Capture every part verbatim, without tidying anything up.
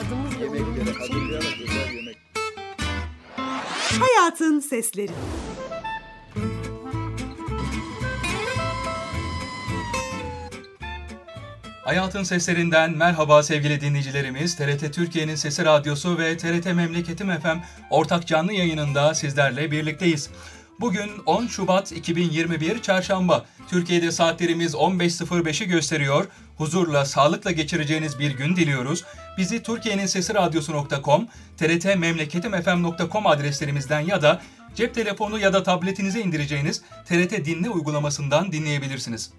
Yemekleri hazırlayarak özel yemek. Hayatın Sesleri. Hayatın Seslerinden merhaba sevgili dinleyicilerimiz. T R T Türkiye'nin Sesi Radyosu ve T R T Memleketim F M ortak canlı yayınında sizlerle birlikteyiz. Bugün on Şubat iki bin yirmi bir Çarşamba. Türkiye'de saatlerimiz on beş sıfır beşi gösteriyor. Huzurla, sağlıkla geçireceğiniz bir gün diliyoruz. Bizi Türkiye'nin Sesi Radyosu nokta com, T R T Memleketim F M nokta com adreslerimizden ya da cep telefonu ya da tabletinize indireceğiniz T R T Dinle uygulamasından dinleyebilirsiniz.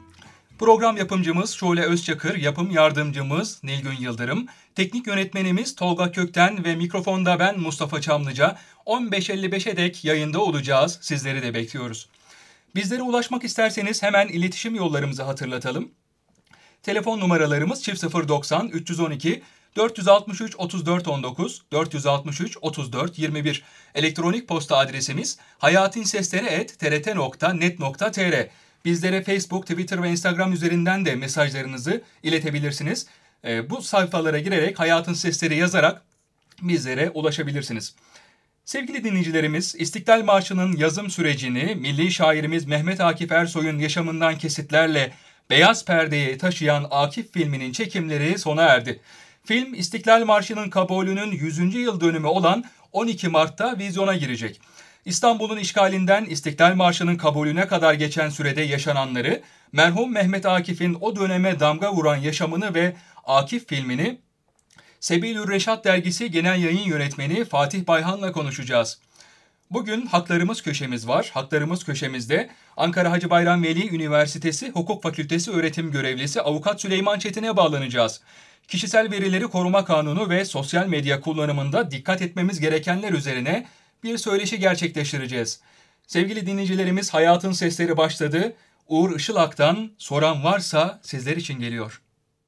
Program yapımcımız Şule Özçakır, yapım yardımcımız Nilgün Yıldırım, teknik yönetmenimiz Tolga Kökten ve mikrofonda ben Mustafa Çamlıca. on beş elli beşe dek yayında olacağız. Sizleri de bekliyoruz. Bizlere ulaşmak isterseniz hemen iletişim yollarımızı hatırlatalım. Telefon numaralarımız çift sıfır doksan üç yüz on iki dört yüz altmış üç otuz dört on dokuz, dört yüz altmış üç otuz dört yirmi bir. Elektronik posta adresimiz hayatinsesleri et t r t nokta net nokta t r. Bizlere Facebook, Twitter ve Instagram üzerinden de mesajlarınızı iletebilirsiniz. Ee, bu sayfalara girerek Hayatın Sesleri yazarak bizlere ulaşabilirsiniz. Sevgili dinleyicilerimiz, İstiklal Marşı'nın yazım sürecini milli şairimiz Mehmet Akif Ersoy'un yaşamından kesitlerle beyaz perdeye taşıyan Akif filminin çekimleri sona erdi. Film, İstiklal Marşı'nın kabulünün yüzüncü yıl dönümü olan on iki Mart'ta vizyona girecek. İstanbul'un işgalinden İstiklal Marşı'nın kabulüne kadar geçen sürede yaşananları, merhum Mehmet Akif'in o döneme damga vuran yaşamını ve Akif filmini Sebilür Reşat Dergisi Genel Yayın Yönetmeni Fatih Bayhan'la konuşacağız. Bugün Haklarımız Köşemiz var. Haklarımız Köşemizde Ankara Hacı Bayram Veli Üniversitesi Hukuk Fakültesi öğretim görevlisi Avukat Süleyman Çetin'e bağlanacağız. Kişisel verileri koruma kanunu ve sosyal medya kullanımında dikkat etmemiz gerekenler üzerine bir söyleşi gerçekleştireceğiz. Sevgili dinleyicilerimiz, Hayatın Sesleri başladı. Uğur Işılak'tan Soran Varsa sizler için geliyor.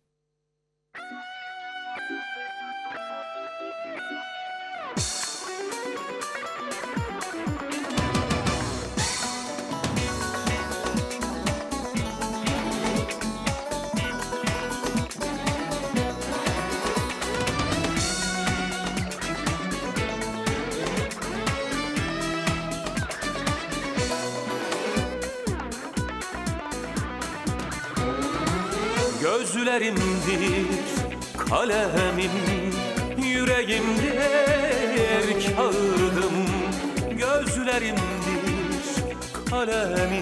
Gözlerimdir kalemim, yüreğimdir kağıdım. Gözlerimdir kalemim,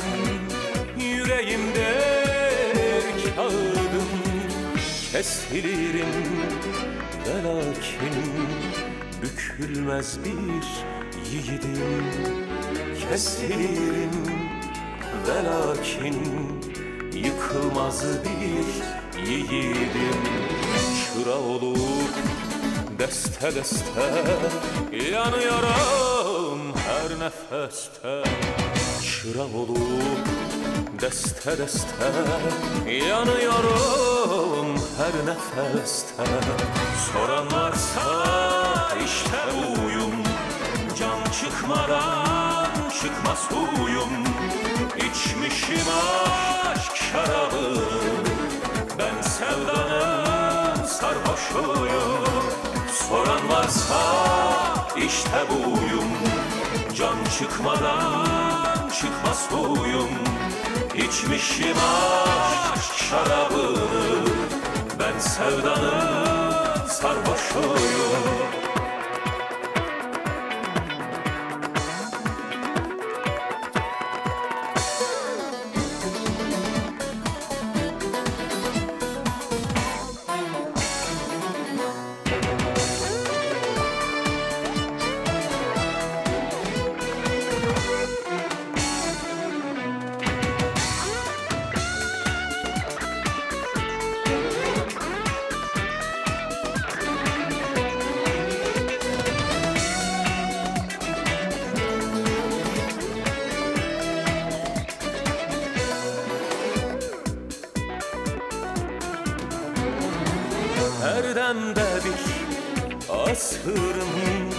yüreğimdir kağıdım. Kesilirim ve lakin bükülmez bir yiğidim. Kesilirim ve lakin yıkılmaz bir yiğidim. Çıra olup deste deste yanıyorum her nefeste. Çıra olup deste deste yanıyorum her nefeste. Soran varsa işte uyum, can çıkmadan çıkmaz huyum. İçmişim aşk şarabı, ben sevdanın sarhoşuyum. Soran varsa işte buyum, can çıkmadan çıkmaz huyum. İçmişim aşk şarabı, ben sevdanın sarhoşuyum. Erdemde bir asırım,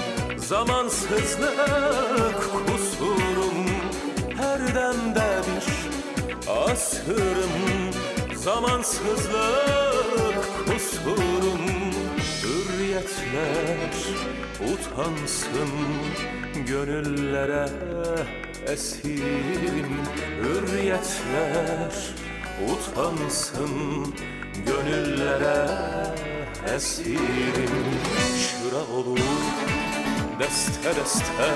zamansızlık kusurum. Her demde bir asırım, zamansızlık kusurum. Hürriyet hürriyetler utansın, gönüllere esirim. Hürriyetler utansın, gönüllere esirim. Çıra olur deste deste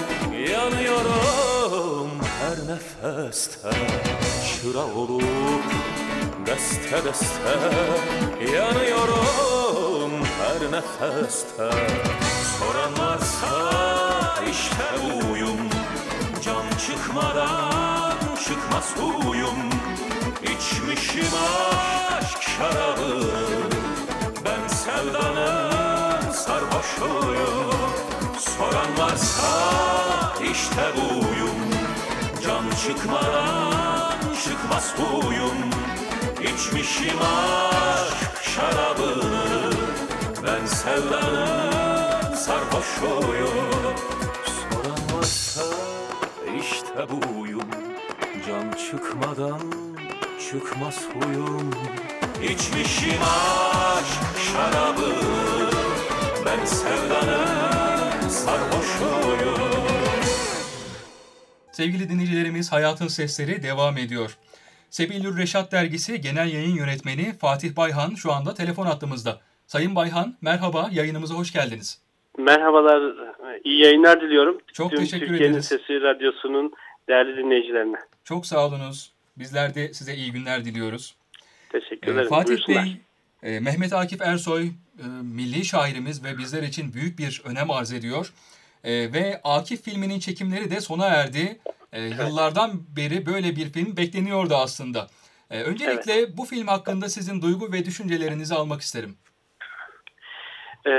yanıyorum her nefeste. Çıra olup deste deste yanıyorum her nefeste. Soran varsa işte buyum, can çıkmadan çıkmaz huyum. İçmişim aşk şarabı, ben sevdanın sarhoşuyum. Soran varsa işte buyum, can çıkmadan çıkmaz huyum. İçmişim aşk şarabını, ben sevdanın sarhoşuyum. Soran varsa işte buyum, can çıkmadan çıkmaz huyum. İçmişim aşk şarabı, ben sevdanın sarhoşuyum. Sevgili dinleyicilerimiz, Hayatın Sesleri devam ediyor. Sebilür Reşat Dergisi Genel Yayın Yönetmeni Fatih Bayhan şu anda telefon hattımızda. Sayın Bayhan, merhaba, yayınımıza hoş geldiniz. Merhabalar, iyi yayınlar diliyorum. Çok Tüm teşekkür Türkiye'nin ederiz. Sesi Radyosu'nun değerli dinleyicilerine. Çok sağ olunuz. Bizler de size iyi günler diliyoruz. Teşekkür Ee, ederim. Fatih Buyursunlar. Bey, e, Mehmet Akif Ersoy e, milli şairimiz ve bizler için büyük bir önem arz ediyor. E, ve Akif filminin çekimleri de sona erdi. E, yıllardan beri böyle bir film bekleniyordu aslında. E, öncelikle evet. Bu film hakkında sizin duygu ve düşüncelerinizi almak isterim. Ee,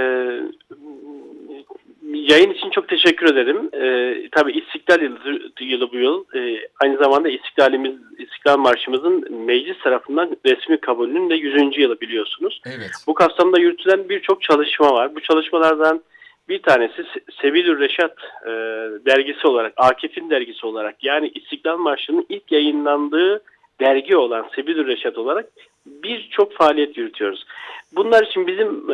yayın için çok teşekkür ederim. Ee, tabii İstiklal yılı, yılı bu yıl. Ee, aynı zamanda İstiklalimiz, İstiklal Marşımızın meclis tarafından resmi kabulünün de yüzüncü yılı biliyorsunuz. Evet. Bu kapsamda yürütülen birçok çalışma var. Bu çalışmalardan bir tanesi Sebilür Reşat e, dergisi olarak, Akif'in dergisi olarak, yani İstiklal Marşı'nın ilk yayınlandığı dergi olan Sebilür Reşat olarak birçok faaliyet yürütüyoruz. Bunlar için bizim e,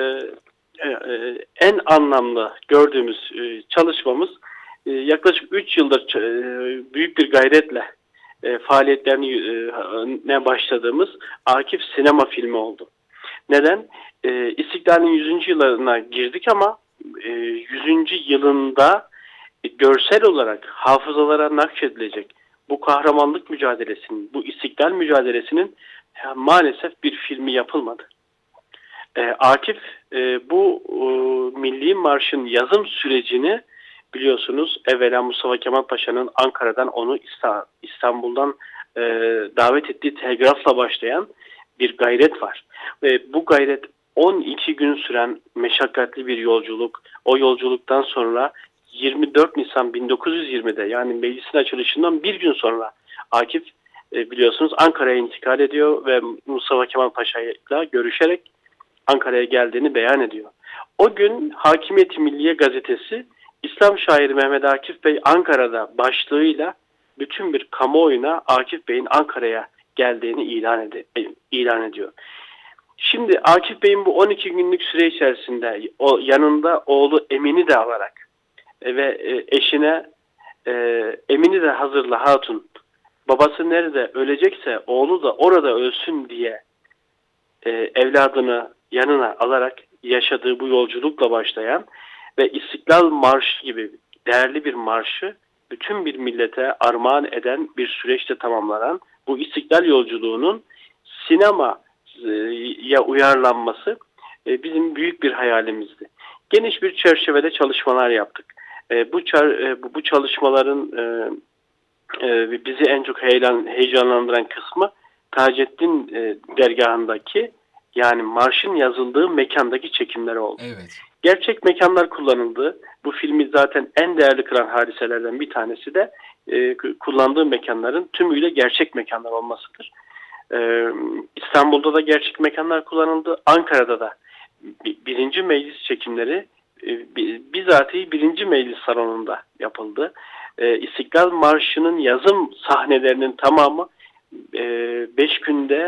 e, en anlamlı gördüğümüz e, çalışmamız e, yaklaşık üç yıldır e, büyük bir gayretle e, faaliyetlerine e, başladığımız Akif sinema filmi oldu. Neden? E, İstiklal'in yüzüncü yılına girdik ama e, yüzüncü yılında e, görsel olarak hafızalara nakşedilecek bu kahramanlık mücadelesinin, bu istiklal mücadelesinin ya, maalesef bir filmi yapılmadı. E, Akif e, bu e, Milli Marş'ın yazım sürecini biliyorsunuz, evvela Mustafa Kemal Paşa'nın Ankara'dan onu İstanbul'dan e, davet ettiği telgrafla başlayan bir gayret var. Ve bu gayret on iki gün süren meşakkatli bir yolculuk. O yolculuktan sonra yirmi dört Nisan bin dokuz yüz yirmide, yani meclisin açılışından bir gün sonra Akif e, biliyorsunuz Ankara'ya intikal ediyor ve Mustafa Kemal Paşa ile görüşerek Ankara'ya geldiğini beyan ediyor. O gün Hakimiyet-i Milliye gazetesi İslam şairi Mehmet Akif Bey Ankara'da başlığıyla bütün bir kamuoyuna Akif Bey'in Ankara'ya geldiğini ilan, ed- ilan ediyor. Şimdi Akif Bey'in bu on iki günlük süre içerisinde o yanında oğlu Emin'i de alarak e, ve e, eşine e, Emin'i de hazırla hatun, babası nerede ölecekse oğlu da orada ölsün diye e, evladını yanına alarak yaşadığı bu yolculukla başlayan ve İstiklal Marşı gibi değerli bir marşı bütün bir millete armağan eden bir süreçte tamamlanan bu İstiklal yolculuğunun sinemaya uyarlanması bizim büyük bir hayalimizdi. Geniş bir çerçevede çalışmalar yaptık. Bu bu çalışmaların bizi en çok heyecan, heyecanlandıran kısmı Taceddin dergahındaki, yani marşın yazıldığı mekandaki çekimler oldu. Evet. Gerçek mekanlar kullanıldı. Bu filmi zaten en değerli kılan hadiselerden bir tanesi de e, kullandığı mekanların tümüyle gerçek mekanlar olmasıdır. E, İstanbul'da da gerçek mekanlar kullanıldı. Ankara'da da birinci meclis çekimleri e, bizatihi birinci meclis salonunda yapıldı. E, İstiklal Marşı'nın yazım sahnelerinin tamamı e, beş günde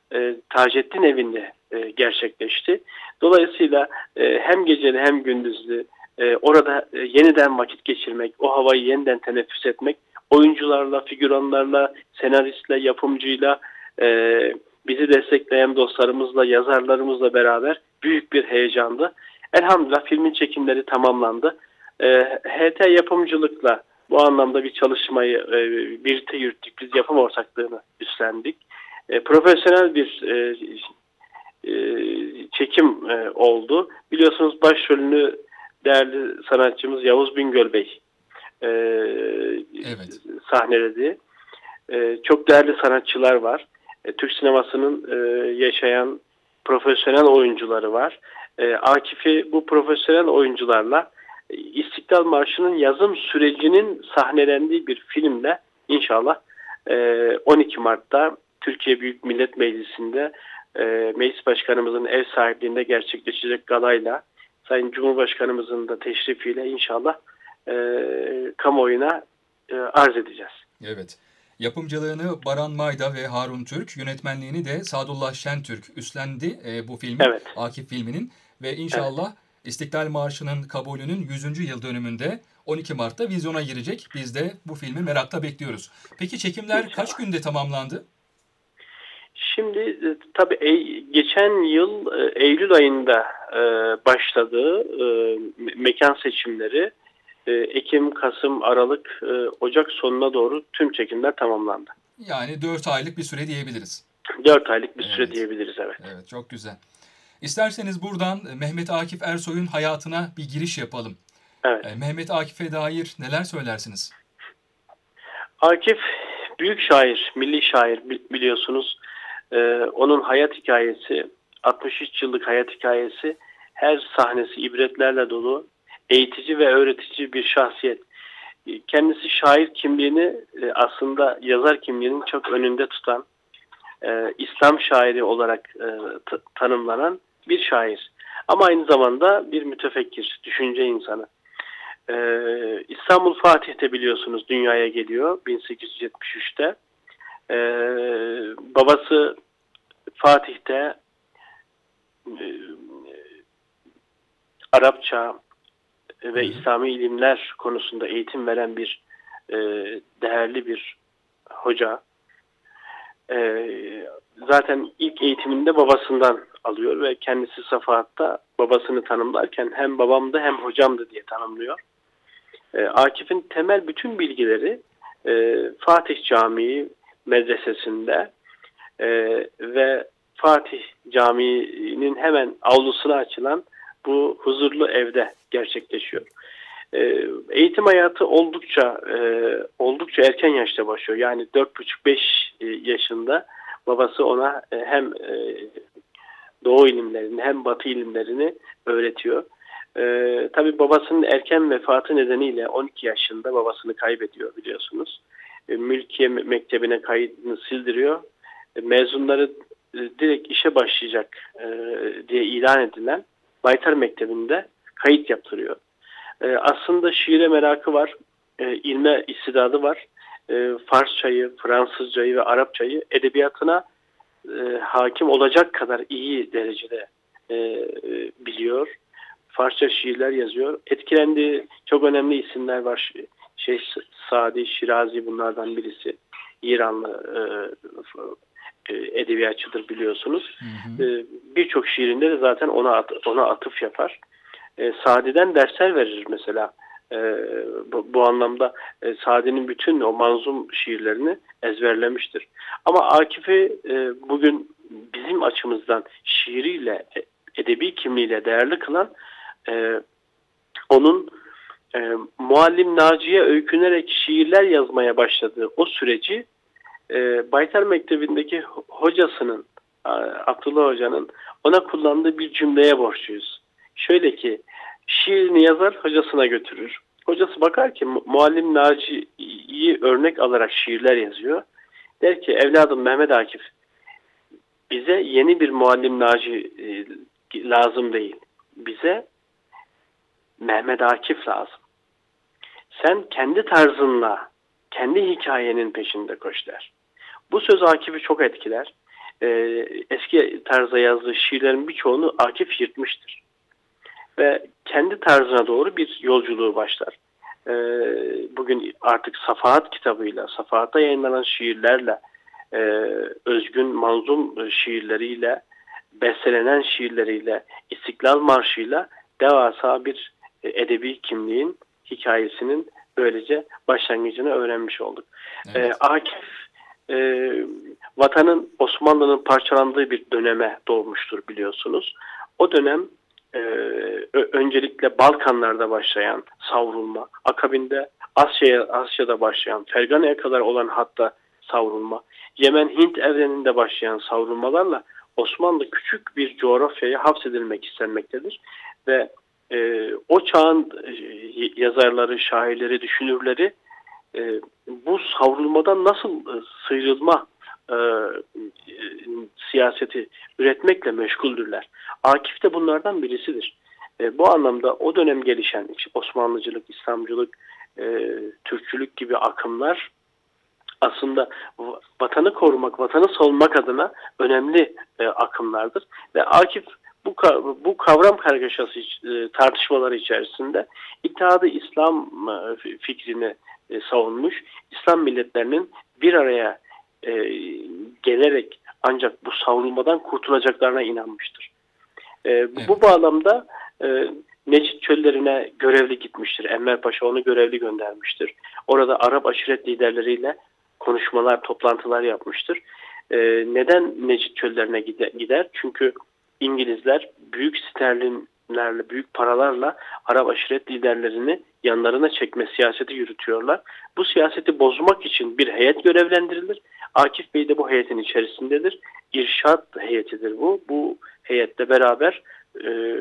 e, Taceddin evinde e, gerçekleşti. Dolayısıyla e, hem geceli hem gündüzlü e, orada e, yeniden vakit geçirmek, o havayı yeniden teneffüs etmek, oyuncularla, figüranlarla, senaristle, yapımcıyla, e, bizi destekleyen dostlarımızla, yazarlarımızla beraber büyük bir heyecandı. Elhamdülillah filmin çekimleri tamamlandı. E, H T yapımcılıkla bu anlamda bir çalışmayı e, birlikte yürüttük. Biz yapım ortaklığını üstlendik. E, profesyonel bir e, e, çekim e, oldu. Biliyorsunuz başrolünü değerli sanatçımız Yavuz Bingöl Bey e, Evet. sahneledi. E, çok değerli sanatçılar var. E, Türk sinemasının e, yaşayan profesyonel oyuncuları var. E, Akif'i bu profesyonel oyuncularla e, İstiklal Marşı'nın yazım sürecinin sahnelendiği bir filmle inşallah e, on iki Mart'ta Türkiye Büyük Millet Meclisi'nde e, Meclis Başkanımızın ev sahipliğinde gerçekleşecek galayla Sayın Cumhurbaşkanımızın da teşrifiyle inşallah e, kamuoyuna e, arz edeceğiz. Evet. Yapımcılığını Baran Mayda ve Harun Türk, yönetmenliğini de Sadullah Şentürk üstlendi e, bu filmin, Evet. Akif filminin ve inşallah evet. İstiklal Marşı'nın kabulünün yüzüncü yıl dönümünde on iki Mart'ta vizyona girecek. Biz de bu filmi merakla bekliyoruz. Peki çekimler inşallah kaç günde tamamlandı? Şimdi e, tabii e, geçen yıl e, Eylül ayında e, başladı e, mekan seçimleri. E, Ekim, Kasım, Aralık, e, Ocak sonuna doğru tüm çekimler tamamlandı. Yani dört aylık bir süre diyebiliriz. dört aylık bir evet. süre diyebiliriz, evet. Evet, çok güzel. İsterseniz buradan Mehmet Akif Ersoy'un hayatına bir giriş yapalım. Evet. E, Mehmet Akif'e dair neler söylersiniz? Akif büyük şair, milli şair biliyorsunuz. Ee, onun hayat hikayesi, altmış üç yıllık hayat hikayesi, her sahnesi ibretlerle dolu, eğitici ve öğretici bir şahsiyet. Kendisi şair kimliğini e, aslında yazar kimliğinin çok önünde tutan, e, İslam şairi olarak e, t- tanımlanan bir şair. Ama aynı zamanda bir mütefekkir, düşünce insanı. Ee, İstanbul Fatih'te biliyorsunuz dünyaya geliyor bin sekiz yüz yetmiş üçte. Ee, babası Fatih'te e, Arapça ve İslami ilimler konusunda eğitim veren bir e, değerli bir hoca. E, zaten ilk eğitiminde babasından alıyor ve kendisi Safahat'ta babasını tanımlarken hem babamdı hem hocamdı diye tanımlıyor. E, Akif'in temel bütün bilgileri e, Fatih Camii medresesinde e, ve Fatih Camii'nin hemen avlusuna açılan bu huzurlu evde gerçekleşiyor. E, eğitim hayatı oldukça e, oldukça erken yaşta başlıyor. Yani dört buçuk beş yaşında babası ona e, hem e, Doğu ilimlerini hem Batı ilimlerini öğretiyor. Ee, tabii babasının erken vefatı nedeniyle on iki yaşında babasını kaybediyor biliyorsunuz. E, Mülkiye Mektebi'ne kaydını sildiriyor. E, mezunları e, direkt işe başlayacak e, diye ilan edilen Baytar Mektebi'nde kayıt yaptırıyor. E, aslında şiire merakı var, e, ilme istidadı var. E, Farsçayı, Fransızcayı ve Arapçayı edebiyatına e, hakim olacak kadar iyi derecede e, e, biliyor. Farsça şiirler yazıyor. Etkilendiği çok önemli isimler var. Şeyh Sadi, Şirazi bunlardan birisi. İranlı e, e, edebiyatçıdır biliyorsunuz. Hı hı. E, Birçok şiirinde de zaten ona at, ona atıf yapar. E, Sadi'den dersler verir mesela. E, bu, bu anlamda e, Sadi'nin bütün o manzum şiirlerini ezberlemiştir. Ama Akif'i e, bugün bizim açımızdan şiiriyle, edebi kimliğiyle değerli kılan Ee, onun e, Muallim Naci'ye öykünerek şiirler yazmaya başladığı o süreci e, Baytar Mektebi'ndeki hocasının, Abdullah Hoca'nın ona kullandığı bir cümleye borçluyuz. Şöyle ki, şiirini yazar, hocasına götürür. Hocası bakar ki Muallim Naci'yi örnek alarak şiirler yazıyor. Der ki, evladım Mehmet Akif, bize yeni bir Muallim Naci e, lazım değil. Bize Mehmet Akif lazım. Sen kendi tarzınla, kendi hikayenin peşinde koş der. Bu söz Akif'i çok etkiler. e, eski tarzda yazdığı şiirlerin birçoğunu Akif yırtmıştır. Ve kendi tarzına doğru bir yolculuğu başlar. E, bugün artık Safahat kitabıyla, Safahat'ta yayınlanan şiirlerle, e, özgün manzum şiirleriyle, bestelenen şiirleriyle, İstiklal Marşı'yla devasa bir edebi kimliğin, hikayesinin böylece başlangıcını öğrenmiş olduk. Evet. E, Akif e, vatanın, Osmanlı'nın parçalandığı bir döneme doğmuştur biliyorsunuz. O dönem e, öncelikle Balkanlarda başlayan savrulma, akabinde Asya'ya, Asya'da başlayan, Fergana'ya kadar olan hatta savrulma, Yemen-Hint evreninde başlayan savrulmalarla Osmanlı küçük bir coğrafyaya hapsedilmek istenmektedir. Ve e, o çağın e, yazarları, şairleri, düşünürleri e, bu savrulmadan nasıl e, sıyrılma e, e, siyaseti üretmekle meşguldürler. Akif de bunlardan birisidir. E, bu anlamda o dönem gelişen işte Osmanlıcılık, İslamcılık, e, Türkçülük gibi akımlar aslında vatanı korumak, vatanı savunmak adına önemli e, akımlardır. Ve Akif bu bu kavram kargaşası e, tartışmaları içerisinde İttihat-ı İslam e, fikrini e, savunmuş, İslam milletlerinin bir araya e, gelerek ancak bu savrulmadan kurtulacaklarına inanmıştır. E, evet. Bu bağlamda e, Necid çöllerine görevli gitmiştir. Enver Paşa onu görevli göndermiştir. Orada Arap aşiret liderleriyle konuşmalar, toplantılar yapmıştır. Ee, neden Necid çöllerine gider? Çünkü İngilizler büyük sterlinlerle, büyük paralarla Arap aşiret liderlerini yanlarına çekme siyaseti yürütüyorlar. Bu siyaseti bozmak için bir heyet görevlendirilir. Akif Bey de bu heyetin içerisindedir. İrşad heyetidir bu. Bu heyetle beraber e,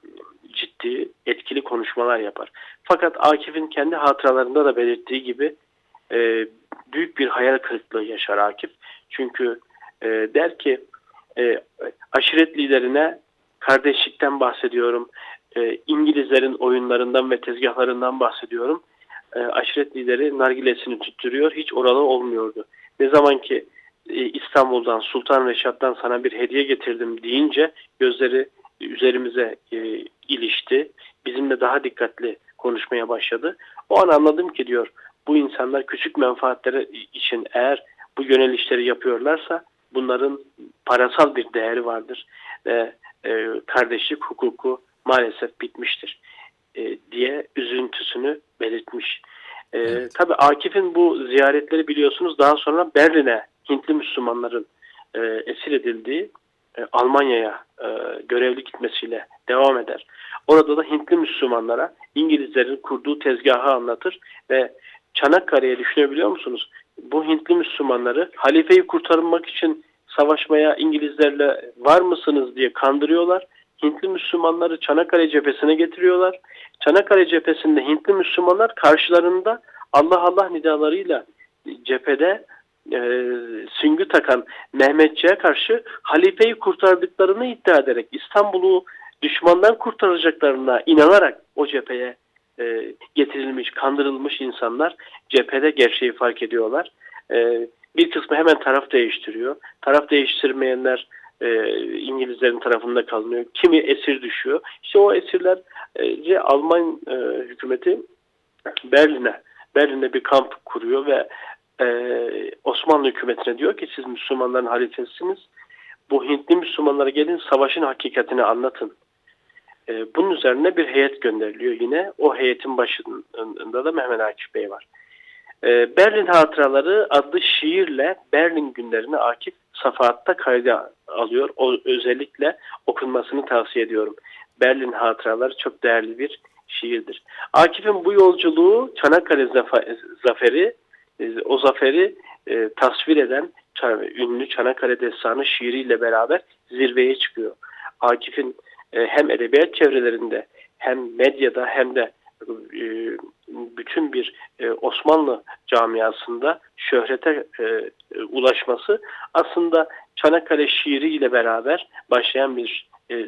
ciddi, etkili konuşmalar yapar. Fakat Akif'in kendi hatıralarında da belirttiği gibi e, büyük bir hayal kırıklığı yaşar Akif. Çünkü e, der ki e, aşiret liderine kardeşlikten bahsediyorum. E, İngilizlerin oyunlarından ve tezgahlarından bahsediyorum. E, aşiret lideri nargilesini tüttürüyor. Hiç oralı olmuyordu. Ne zaman ki e, İstanbul'dan, Sultan Reşat'tan sana bir hediye getirdim deyince gözleri üzerimize e, ilişti. Bizimle daha dikkatli konuşmaya başladı. O an anladım ki diyor, bu insanlar küçük menfaatleri için eğer bu yönelişleri yapıyorlarsa bunların parasal bir değeri vardır ve e, kardeşlik hukuku maalesef bitmiştir e, diye üzüntüsünü belirtmiş. E, evet. Tabii Akif'in bu ziyaretleri biliyorsunuz daha sonra Berlin'e Hintli Müslümanların e, esir edildiği e, Almanya'ya e, görevli gitmesiyle devam eder. Orada da Hintli Müslümanlara İngilizlerin kurduğu tezgahı anlatır ve Çanakkale'ye düşünebiliyor musunuz? Bu Hintli Müslümanları halifeyi kurtarmak için savaşmaya İngilizlerle var mısınız diye kandırıyorlar. Hintli Müslümanları Çanakkale cephesine getiriyorlar. Çanakkale cephesinde Hintli Müslümanlar karşılarında Allah Allah nidalarıyla cephede e, süngü takan Mehmetçiğe karşı halifeyi kurtardıklarını iddia ederek İstanbul'u düşmandan kurtaracaklarına inanarak o cepheye e, getirilmiş, kandırılmış insanlar cephede gerçeği fark ediyorlar. E, bir kısmı hemen taraf değiştiriyor. Taraf değiştirmeyenler e, İngilizlerin tarafında kalınıyor. Kimi esir düşüyor. İşte o esirlerce Alman e, hükümeti Berlin'e Berlin'de bir kamp kuruyor ve e, Osmanlı hükümetine diyor ki siz Müslümanların halifesiniz. Bu Hintli Müslümanlara gelin savaşın hakikatini anlatın. E, bunun üzerine bir heyet gönderiliyor yine. O heyetin başında da Mehmet Akif Bey var. E, Berlin Hatıraları adlı şiirle Berlin günlerini Akif Safahat'ta kayda alıyor. O özellikle okunmasını tavsiye ediyorum. Berlin Hatıraları çok değerli bir şiirdir. Akif'in bu yolculuğu Çanakkale zaferi, o zaferi e, tasvir eden ünlü Çanakkale Destanı şiiriyle beraber zirveye çıkıyor. Akif'in e, hem edebiyat çevrelerinde hem medyada hem de e, bütün bir e, Osmanlı camiasında şöhrete e, ulaşması aslında Çanakkale şiiriyle beraber başlayan bir e,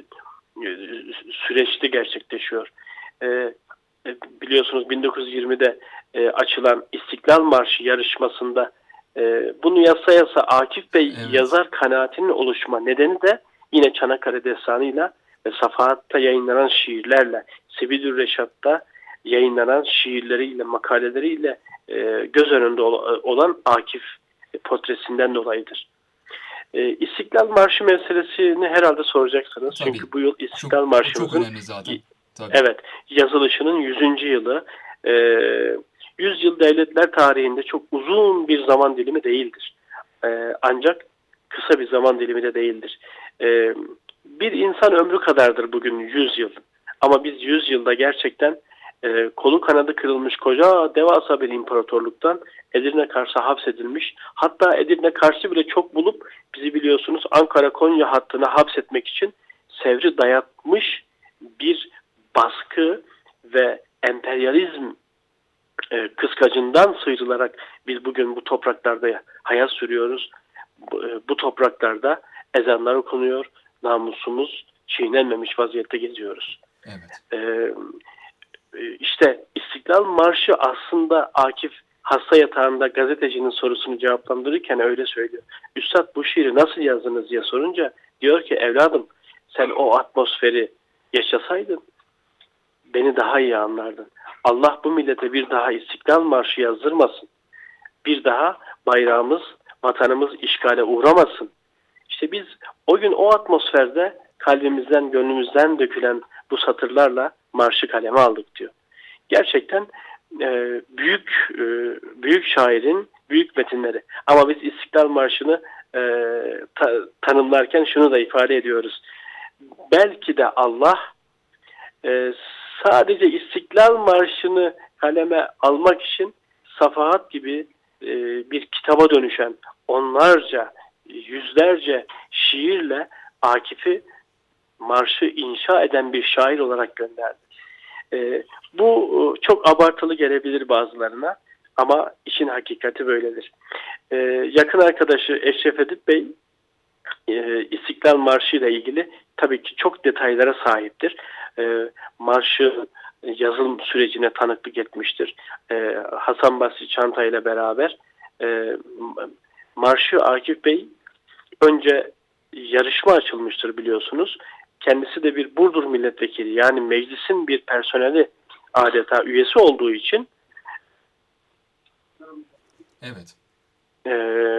süreçte gerçekleşiyor. E, biliyorsunuz bin dokuz yüz yirmide e, açılan İstiklal Marşı yarışmasında E, bunu yasa yasa Akif Bey Evet. yazar kanaatinin oluşma nedeni de yine Çanakkale Destanı'yla ve Safahat'ta yayınlanan şiirlerle, Sebilür Reşat'ta yayınlanan şiirleriyle, makaleleriyle e, göz önünde ol, olan Akif portresinden dolayıdır. E, İstiklal Marşı meselesini herhalde soracaksınız. Tabii. Çünkü bu yıl Çok, İstiklal bu çok Marşımızın önemli zaten. Tabii. evet, yazılışının yüzüncü yılı. E, yüz yıl devletler tarihinde çok uzun bir zaman dilimi değildir. E, ancak kısa bir zaman dilimi de değildir. E, bir insan ömrü kadardır bugün yüz yıl. Ama biz yüz yılda gerçekten e, kolu kanadı kırılmış koca devasa bir imparatorluktan Edirne Kars'a hapsedilmiş. Hatta Edirne Kars'ı bile çok bulup bizi biliyorsunuz Ankara-Konya hattına hapsetmek için Sevr'i dayatmış bir baskı ve emperyalizm e, kıskacından sıyrılarak biz bugün bu topraklarda hayat sürüyoruz. Bu, e, bu topraklarda ezanlar okunuyor, namusumuz çiğnenmemiş vaziyette geziyoruz. Evet. Ee, işte İstiklal Marşı aslında Akif hasta yatağında gazetecinin sorusunu cevaplandırırken öyle söylüyor. Üstad bu şiiri nasıl yazdınız diye sorunca diyor ki evladım sen o atmosferi yaşasaydın beni daha iyi anlardın. Allah bu millete bir daha İstiklal Marşı yazdırmasın. Bir daha bayrağımız, vatanımız işgale uğramasın. İşte biz o gün o atmosferde kalbimizden, gönlümüzden dökülen bu satırlarla marşı kaleme aldık diyor. Gerçekten e, büyük e, büyük şairin büyük metinleri. Ama biz İstiklal Marşı'nı e, ta, tanımlarken şunu da ifade ediyoruz. Belki de Allah e, sadece İstiklal Marşı'nı kaleme almak için Safahat gibi e, bir kitaba dönüşen onlarca, yüzlerce şiirle Akif'i marşı inşa eden bir şair olarak gönderdi. E, bu çok abartılı gelebilir bazılarına ama işin hakikati böyledir. E, yakın arkadaşı Eşref Edip Bey e, İstiklal Marşı ile ilgili tabii ki çok detaylara sahiptir. E, marşı yazılım sürecine tanıklık etmiştir. E, Hasan Basri Çanta ile beraber e, marşı Akif Bey önce yarışma açılmıştır biliyorsunuz. Kendisi de bir Burdur milletvekili yani meclisin bir personeli adeta üyesi olduğu için Evet. e,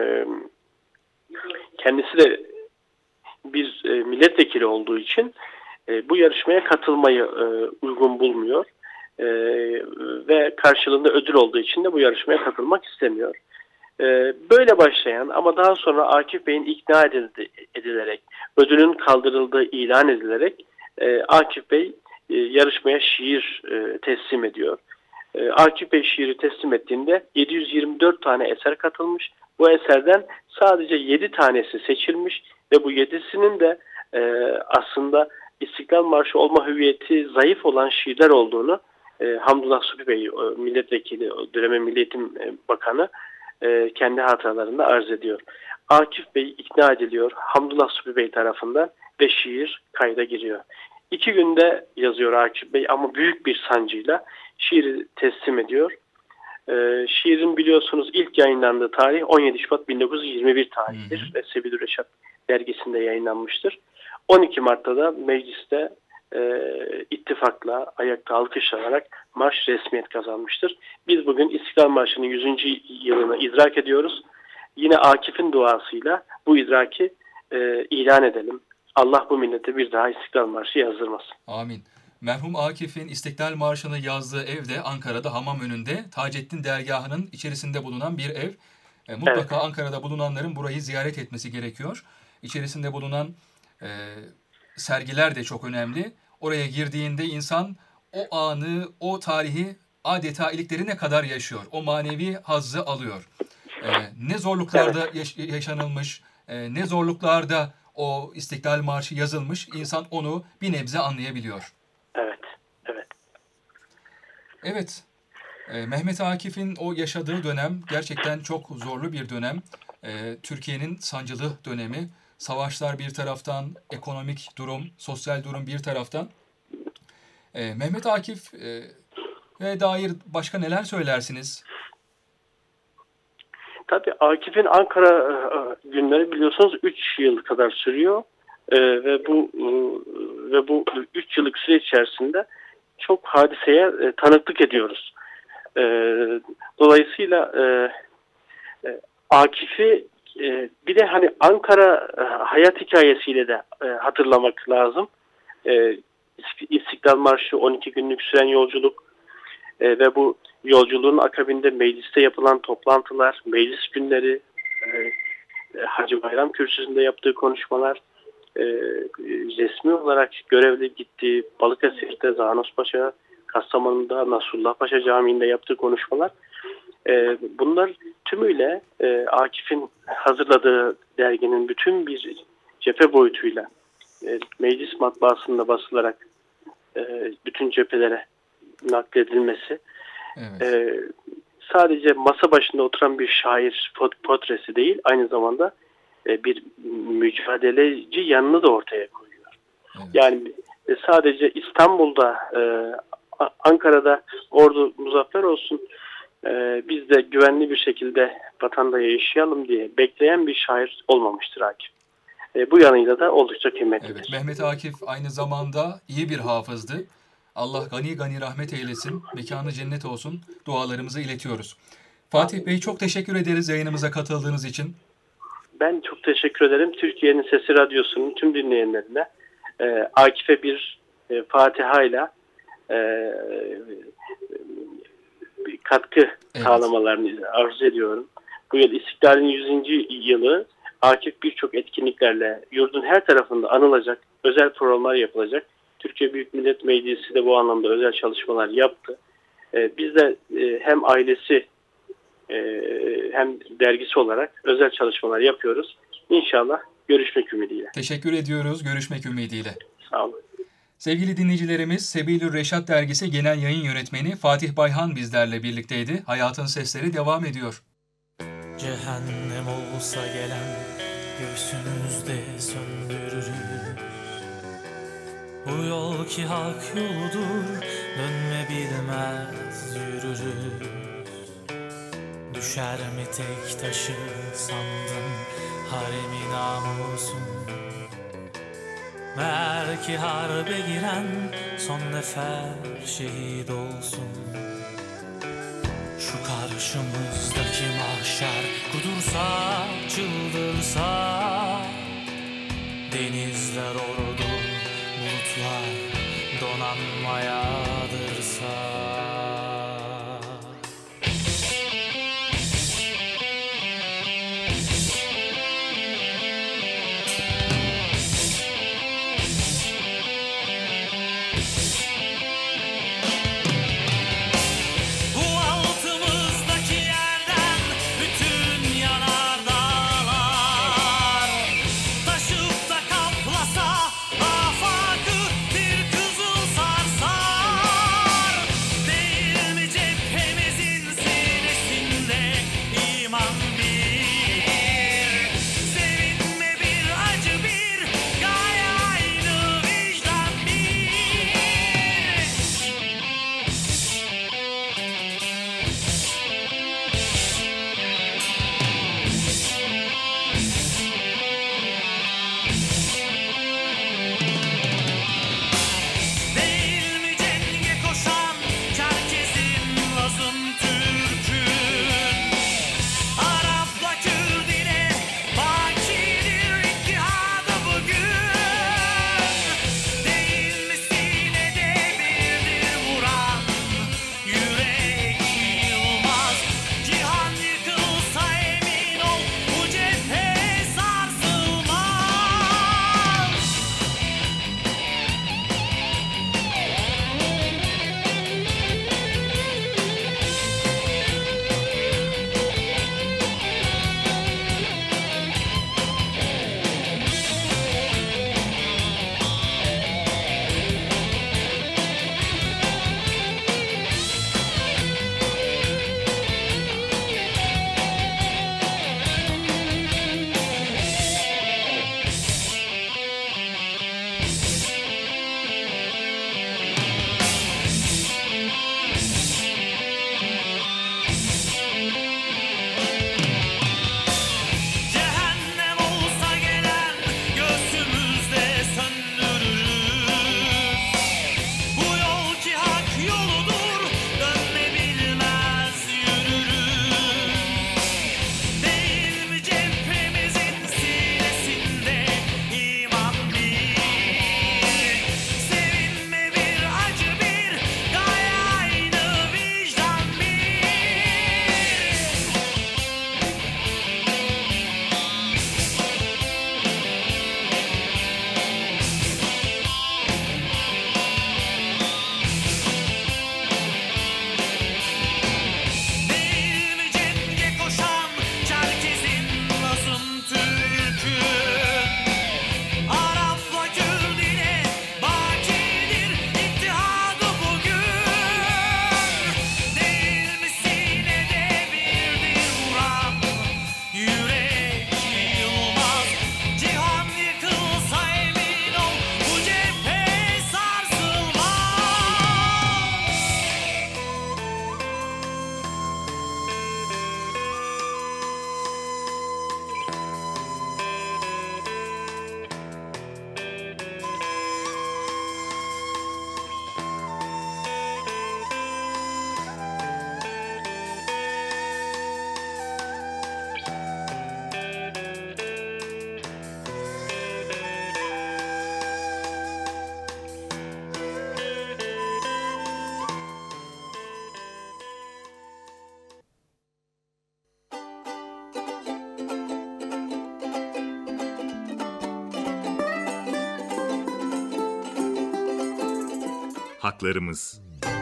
kendisi de bir e, milletvekili olduğu için e, bu yarışmaya katılmayı e, uygun bulmuyor e, ve karşılığında ödül olduğu için de bu yarışmaya katılmak istemiyor. E, böyle başlayan ama daha sonra Akif Bey'in ikna edildi, edilerek ödülün kaldırıldığı ilan edilerek e, Akif Bey e, yarışmaya şiir e, teslim ediyor. E, Akif Bey şiiri teslim ettiğinde yedi yüz yirmi dört tane eser katılmış. Bu eserden sadece yedi tanesi seçilmiş ve bu yedisinin de e, aslında İstiklal Marşı olma hüviyeti zayıf olan şiirler olduğunu e, Hamdullah Supi Bey, o, milletvekili, o dönemin Milli Eğitim Bakanı e, kendi hatalarında arz ediyor. Akif Bey ikna ediliyor Hamdullah Supi Bey tarafından ve şiir kayda giriyor. İki günde yazıyor Akif Bey ama büyük bir sancıyla şiiri teslim ediyor. Ee, şiirin biliyorsunuz ilk yayınlandığı tarih on yedi Şubat bin dokuz yüz yirmi bir tarihidir ve Sebilür Reşat dergisinde yayınlanmıştır. on iki Mart'ta da mecliste e, ittifakla ayakta alkışlanarak marş resmiyet kazanmıştır. Biz bugün İstiklal Marşı'nın yüzüncü yılını idrak ediyoruz. Yine Akif'in duasıyla bu idraki e, ilan edelim. Allah bu millete bir daha İstiklal Marşı yazdırmasın. Amin. Merhum Akif'in İstiklal Marşı'nı yazdığı ev de Ankara'da hamam önünde Taceddin Dergahı'nın içerisinde bulunan bir ev. E, mutlaka evet. Ankara'da bulunanların burayı ziyaret etmesi gerekiyor. İçerisinde bulunan e, sergiler de çok önemli. Oraya girdiğinde insan o anı, o tarihi adeta iliklerine kadar yaşıyor. O manevi hazzı alıyor. E, ne zorluklarda evet. yaş- yaşanılmış, e, ne zorluklarda o İstiklal Marşı yazılmış, insan onu bir nebze anlayabiliyor. Evet, evet. Evet, e, Mehmet Akif'in o yaşadığı dönem gerçekten çok zorlu bir dönem. E, Türkiye'nin sancılı dönemi. Savaşlar bir taraftan, ekonomik durum, sosyal durum bir taraftan. E, Mehmet Akif'e dair başka neler söylersiniz? Tabii Akif'in Ankara e, günleri biliyorsunuz üç yıl kadar sürüyor. E, ve bu e, ve bu üç yıllık süre içerisinde çok hadiseye e, tanıklık ediyoruz. E, dolayısıyla e, e, Akif'i e, bir de hani Ankara e, hayat hikayesiyle de e, hatırlamak lazım. E, İstiklal Marşı, on iki günlük süren yolculuk e, ve bu yolculuğun akabinde mecliste yapılan toplantılar, meclis günleri, e, Hacı Bayram Kürsüsü'nde yaptığı konuşmalar, e, resmi olarak görevli gittiği Balıkesir'de, Zanospaşa, Kastamonu'da, Nasrullah Paşa Camii'nde yaptığı konuşmalar, e, bunlar tümüyle e, Akif'in hazırladığı derginin bütün bir cephe boyutuyla e, meclis matbaasında basılarak e, bütün cephelere nakledilmesi, Evet. e, sadece masa başında oturan bir şair portresi değil, aynı zamanda e, bir mücadeleci yanını da ortaya koyuyor. Evet. Yani e, sadece İstanbul'da, e, Ankara'da ordu muzaffer olsun, e, biz de güvenli bir şekilde vatanda yaşayalım diye bekleyen bir şair olmamıştır Akif. E, bu yanıyla da oldukça kıymetlidir. Evet, Mehmet Akif aynı zamanda iyi bir hafızdı. Allah gani gani rahmet eylesin, mekanı cennet olsun, dualarımızı iletiyoruz. Fatih Bey, çok teşekkür ederiz yayınımıza katıldığınız için. Ben çok teşekkür ederim. Türkiye'nin Sesi Radyosu'nun tüm dinleyenlerine e, Akif'e bir e, Fatiha ile e, bir katkı Evet. sağlamalarını arzu ediyorum. Bu yıl İstiklal'in yüzüncü yılı Akif birçok etkinliklerle yurdun her tarafında anılacak, özel programlar yapılacak. Türkiye Büyük Millet Meclisi de bu anlamda özel çalışmalar yaptı. E, biz de e, hem ailesi e, hem dergisi olarak özel çalışmalar yapıyoruz. İnşallah görüşmek ümidiyle. Teşekkür ediyoruz, görüşmek ümidiyle. Sağ olun. Sevgili dinleyicilerimiz, Sebilür Reşat Dergisi Genel Yayın Yönetmeni Fatih Bayhan bizlerle birlikteydi. Hayatın Sesleri devam ediyor. Cehennem olsa gelen göğsünüzde söndürürüz. Bu yol ki hak yoludur, dönme bilmez yürürüz. Düşer mi tek taşı sandın haremi namusun? Meğer ki harbe giren son nefer şehit olsun. Şu karşımızdaki mahşer kudursa, çıldırsa, denizler ordu, bulutlar donanmayadırsa. Taşıp da kaplasa afakı bir kızıl sarsa. haklarımız.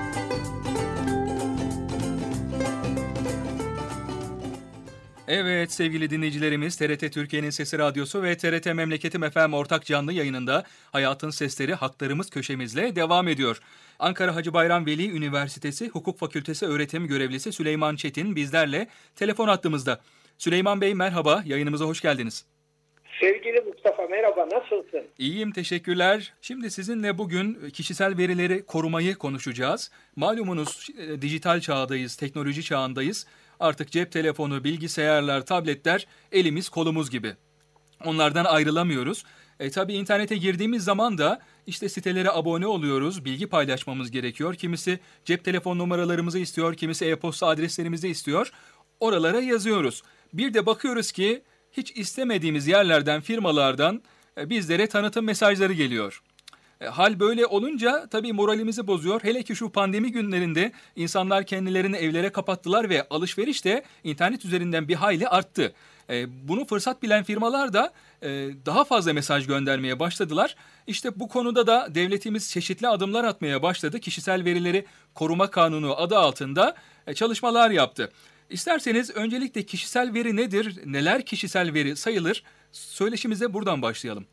Evet sevgili dinleyicilerimiz, T R T Türkiye'nin Sesi Radyosu ve T R T Memleketim F M ortak canlı yayınında Hayatın Sesleri Haklarımız köşemizle devam ediyor. Ankara Hacı Bayram Veli Üniversitesi Hukuk Fakültesi öğretim görevlisi Süleyman Çetin bizlerle telefon hattımızda. Süleyman Bey merhaba, yayınımıza hoş geldiniz. Sevgili Mustafa merhaba, nasılsın? İyiyim, teşekkürler. Şimdi sizinle bugün kişisel verileri korumayı konuşacağız. Malumunuz e, dijital çağdayız, teknoloji çağındayız. Artık cep telefonu, bilgisayarlar, tabletler elimiz kolumuz gibi. Onlardan ayrılamıyoruz. E, tabii internete girdiğimiz zaman da işte sitelere abone oluyoruz, bilgi paylaşmamız gerekiyor. Kimisi cep telefon numaralarımızı istiyor, kimisi e-posta adreslerimizi istiyor. Oralara yazıyoruz. Bir de bakıyoruz ki hiç istemediğimiz yerlerden, firmalardan e, bizlere tanıtım mesajları geliyor. E, hal böyle olunca tabii moralimizi bozuyor. Hele ki şu pandemi günlerinde insanlar kendilerini evlere kapattılar ve alışveriş de internet üzerinden bir hayli arttı. E, bunu fırsat bilen firmalar da e, daha fazla mesaj göndermeye başladılar. İşte bu konuda da devletimiz çeşitli adımlar atmaya başladı. Kişisel Verileri Koruma Kanunu adı altında e, çalışmalar yaptı. İsterseniz öncelikle kişisel veri nedir, neler kişisel veri sayılır? Söyleşimize buradan başlayalım.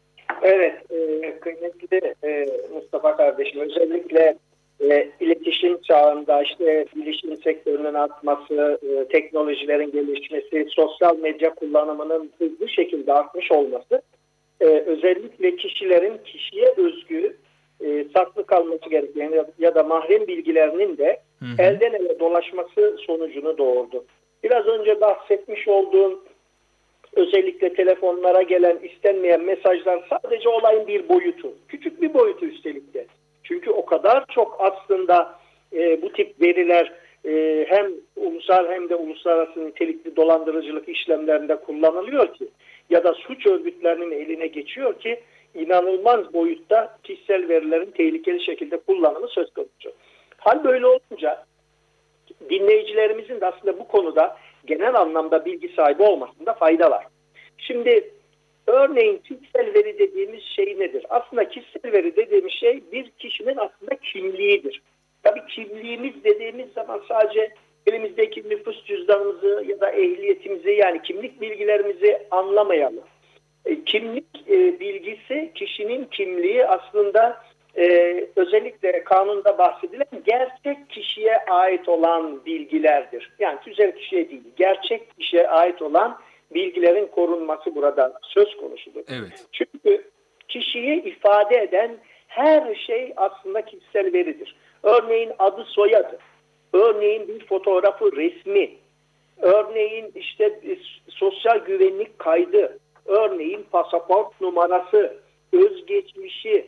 Evet, e, kıymetli e, Mustafa kardeşim, özellikle e, iletişim çağında işte bilişim sektörünün artması, e, teknolojilerin gelişmesi, sosyal medya kullanımının hızlı şekilde artmış olması, e, özellikle kişilerin kişiye özgü e, saklı kalması gereken ya, ya da mahrem bilgilerinin de hı hı. elden ele dolaşması sonucunu doğurdu. Biraz önce bahsetmiş olduğum özellikle telefonlara gelen istenmeyen mesajlar sadece olayın bir boyutu. Küçük bir boyutu üstelik de. Çünkü o kadar çok aslında e, bu tip veriler e, hem ulusal hem de uluslararası nitelikli dolandırıcılık işlemlerinde kullanılıyor ki ya da suç örgütlerinin eline geçiyor ki inanılmaz boyutta kişisel verilerin tehlikeli şekilde kullanımı söz konusu. Hal böyle olunca dinleyicilerimizin de aslında bu konuda genel anlamda bilgi sahibi olmasında fayda var. Şimdi örneğin kişisel veri dediğimiz şey nedir? Aslında kişisel veri dediğimiz şey bir kişinin aslında kimliğidir. Tabii kimliğimiz dediğimiz zaman sadece elimizdeki nüfus cüzdanımızı ya da ehliyetimizi yani kimlik bilgilerimizi anlamayalım. E, kimlik e, bilgisi, kişinin kimliği aslında e, özellikle kanunda bahsedilen gerçek kişiye ait olan bilgilerdir. Yani tüzel kişiye değil, gerçek kişiye ait olan bilgilerin korunması burada söz konusudur. Evet. Çünkü kişiyi ifade eden her şey aslında kişisel veridir. Örneğin adı soyadı, örneğin bir fotoğrafı, resmi, örneğin işte sosyal güvenlik kaydı, örneğin pasaport numarası, özgeçmişi,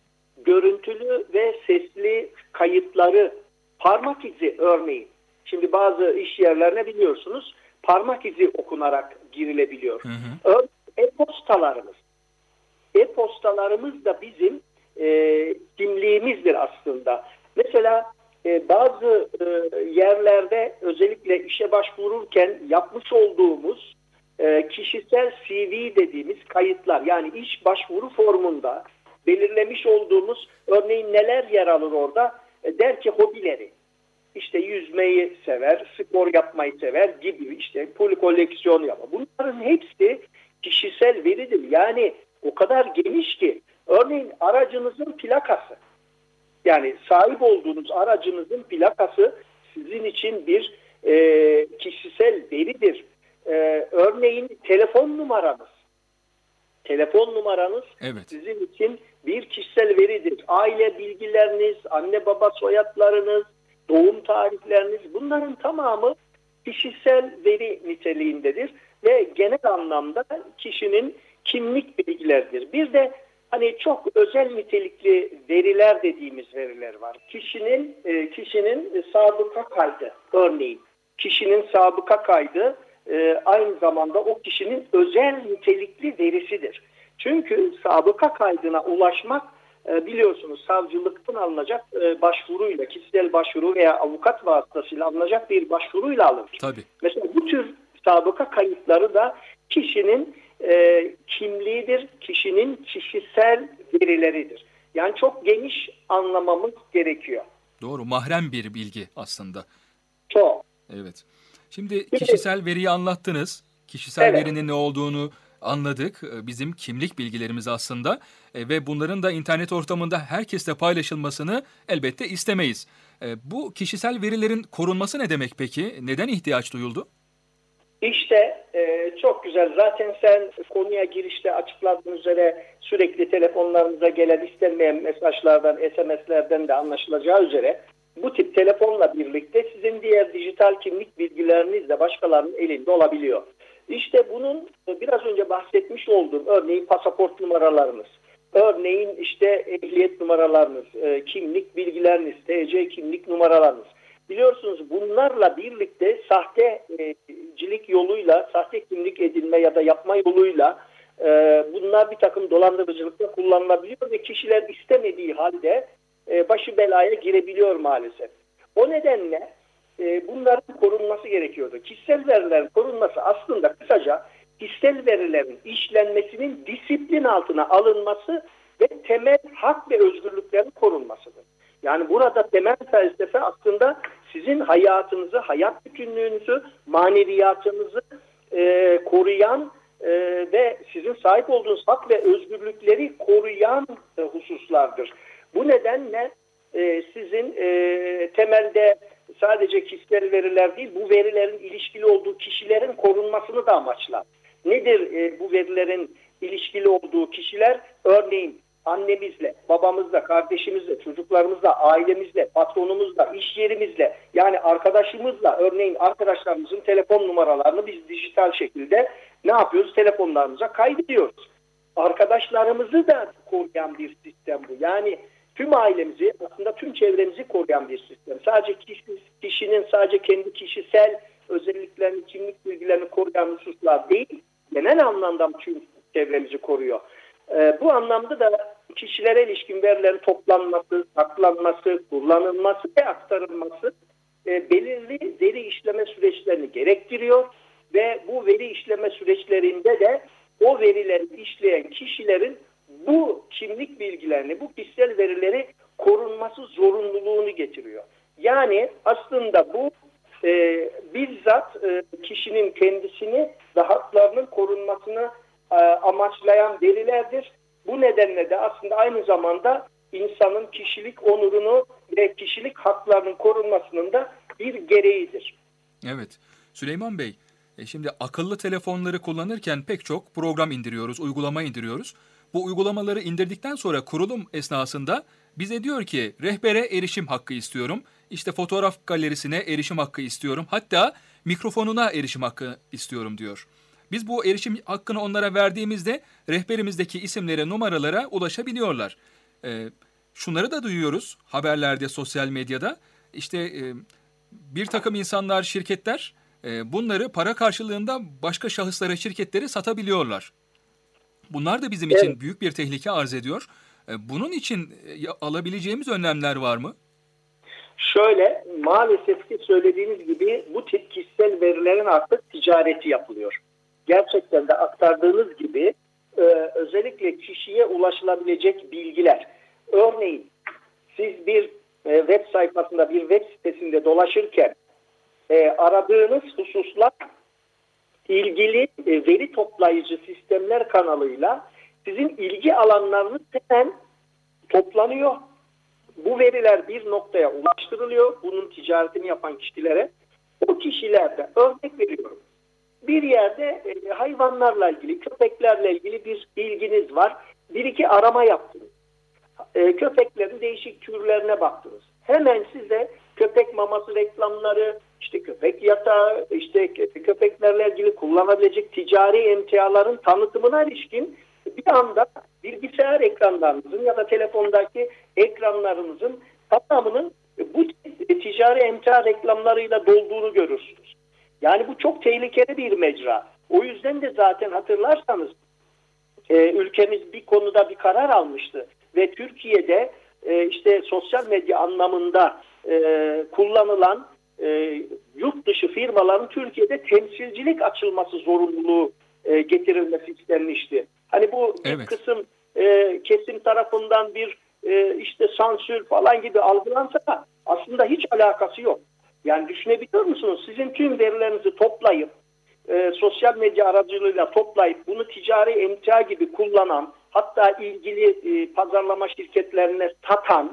görüntülü ve sesli kayıtları, parmak izi örneğin. Şimdi bazı iş yerlerine biliyorsunuz parmak izi okunarak girilebiliyor. Hı hı. E-postalarımız. E-postalarımız da bizim e, kimliğimizdir aslında. Mesela e, bazı e, yerlerde özellikle işe başvururken yapmış olduğumuz e, kişisel C V dediğimiz kayıtlar yani iş başvuru formunda belirlemiş olduğumuz örneğin neler yer alır orada? E, der ki hobileri. İşte yüzmeyi sever, spor yapmayı sever gibi işte pul koleksiyon yapar. Bunların hepsi kişisel veridir. Yani o kadar geniş ki örneğin aracınızın plakası. Yani sahip olduğunuz aracınızın plakası sizin için bir e, kişisel veridir. E, örneğin telefon numaranız. Telefon numaranız evet. sizin için bir kişisel veridir. Aile bilgileriniz, anne baba soyadlarınız, doğum tarihleriniz bunların tamamı kişisel veri niteliğindedir ve genel anlamda kişinin kimlik bilgileridir. Bir de hani çok özel nitelikli veriler dediğimiz veriler var. Kişinin kişinin sabıka kaydı örneğin. Kişinin sabıka kaydı aynı zamanda o kişinin özel nitelikli verisidir. Çünkü sabıka kaydına ulaşmak biliyorsunuz savcılıktan alınacak başvuruyla, kişisel başvuru veya avukat vasıtasıyla alınacak bir başvuruyla alınır. Tabii. Mesela bu tür sabıka kayıtları da kişinin e, kimliğidir, kişinin kişisel verileridir. Yani çok geniş anlamamız gerekiyor. Doğru, mahrem bir bilgi aslında. Çok. Evet. Şimdi kişisel veriyi anlattınız. Kişisel Evet. verinin ne olduğunu anladık. Bizim kimlik bilgilerimiz aslında E, ve bunların da internet ortamında herkesle paylaşılmasını elbette istemeyiz. E, bu kişisel verilerin korunması ne demek peki? Neden ihtiyaç duyuldu? İşte e, çok güzel. Zaten sen konuya girişte açıkladığın üzere sürekli telefonlarımıza gelen istenmeyen mesajlardan, S M S'lerden de anlaşılacağı üzere bu tip telefonla birlikte sizin diğer dijital kimlik bilgileriniz de başkalarının elinde olabiliyor. İşte bunun biraz önce bahsetmiş olduğum örneğin pasaport numaralarınız, örneğin işte ehliyet numaralarınız, e, kimlik bilgileriniz, T C kimlik numaralarınız. Biliyorsunuz bunlarla birlikte sahtecilik yoluyla, sahte kimlik edinme ya da yapma yoluyla e, bunlar bir takım dolandırıcılıkta kullanılabiliyor ve kişiler istemediği halde e, başı belaya girebiliyor maalesef. O nedenle e, bunların korunması gerekiyordu. Kişisel verilerin korunması aslında kısaca kişisel verilerin işlenmesinin disiplin altına alınması ve temel hak ve özgürlüklerin korunmasıdır. Yani burada temel felsefe aslında sizin hayatınızı, hayat bütünlüğünüzü, maneviyatınızı e, koruyan e, ve sizin sahip olduğunuz hak ve özgürlükleri koruyan e, hususlardır. Bu nedenle e, sizin e, temelde sadece kişisel veriler değil, bu verilerin ilişkili olduğu kişilerin korunmasını da amaçlar. Nedir e, bu verilerin ilişkili olduğu kişiler? Örneğin annemizle, babamızla, kardeşimizle, çocuklarımızla, ailemizle, patronumuzla, iş yerimizle, yani arkadaşımızla, örneğin arkadaşlarımızın telefon numaralarını biz dijital şekilde ne yapıyoruz? Telefonlarımıza kaydediyoruz. Arkadaşlarımızı da koruyan bir sistem bu. Yani tüm ailemizi, aslında tüm çevremizi koruyan bir sistem. Sadece kişi, kişinin sadece kendi kişisel özelliklerini, kimlik bilgilerini koruyan hususlar değil, genel anlamda tüm çevremizi koruyor. Ee, bu anlamda da kişilere ilişkin verilerin toplanması, saklanması, kullanılması ve aktarılması e, belirli veri işleme süreçlerini gerektiriyor ve bu veri işleme süreçlerinde de o verileri işleyen kişilerin bu kimlik bilgilerini, bu kişisel verileri korunması zorunluluğunu getiriyor. Yani aslında bu e, bizzat e, kişinin kendisini ve haklarının korunmasını e, amaçlayan verilerdir. Bu nedenle de aslında aynı zamanda insanın kişilik onurunu ve kişilik haklarının korunmasının da bir gereğidir. Evet. Süleyman Bey, e şimdi akıllı telefonları kullanırken pek çok program indiriyoruz, uygulama indiriyoruz. Bu uygulamaları indirdikten sonra kurulum esnasında bize diyor ki rehbere erişim hakkı istiyorum. İşte fotoğraf galerisine erişim hakkı istiyorum. Hatta mikrofonuna erişim hakkı istiyorum diyor. Biz bu erişim hakkını onlara verdiğimizde rehberimizdeki isimlere, numaralara ulaşabiliyorlar. Ee, şunları da duyuyoruz haberlerde, sosyal medyada. İşte e, bir takım insanlar, şirketler e, bunları para karşılığında başka şahıslara, şirketlere satabiliyorlar. Bunlar da bizim için evet. büyük bir tehlike arz ediyor. Bunun için alabileceğimiz önlemler var mı? Şöyle, maalesef ki söylediğiniz gibi bu tip kişisel verilerin artık ticareti yapılıyor. Gerçekten de aktardığınız gibi e, özellikle kişiye ulaşılabilecek bilgiler. Örneğin siz bir e, web sayfasında, bir web sitesinde dolaşırken e, aradığınız hususlar ilgili e, veri toplayıcı sistemler kanalıyla sizin ilgi alanlarınız hemen toplanıyor. Bu veriler bir noktaya ulaştırılıyor. Bunun ticaretini yapan kişilere. O kişilerde örnek veriyorum. Bir yerde e, hayvanlarla ilgili, köpeklerle ilgili bir bilginiz var. Bir iki arama yaptınız. E, köpeklerin değişik türlerine baktınız. Hemen size köpek maması reklamları, işte köpek yatağı, işte köpeklerle ilgili kullanabilecek ticari emtiaların tanıtımına ilişkin bir anda bilgisayar ekranlarınızın ya da telefondaki ekranlarınızın tamamının bu ticari emtia reklamlarıyla dolduğunu görürsünüz. Yani bu çok tehlikeli bir mecra. O yüzden de zaten hatırlarsanız e, ülkemiz bir konuda bir karar almıştı ve Türkiye'de e, işte sosyal medya anlamında e, kullanılan e, yurt dışı firmaların Türkiye'de temsilcilik açılması zorunluluğu e, getirilmesi istenmişti. Hani bu evet. bir kısım e, kesim tarafından bir e, işte sansür falan gibi algılansa aslında hiç alakası yok. Yani düşünebiliyor musunuz? Sizin tüm verilerinizi toplayıp e, sosyal medya aracılığıyla toplayıp bunu ticari emtia gibi kullanan, hatta ilgili e, pazarlama şirketlerine satan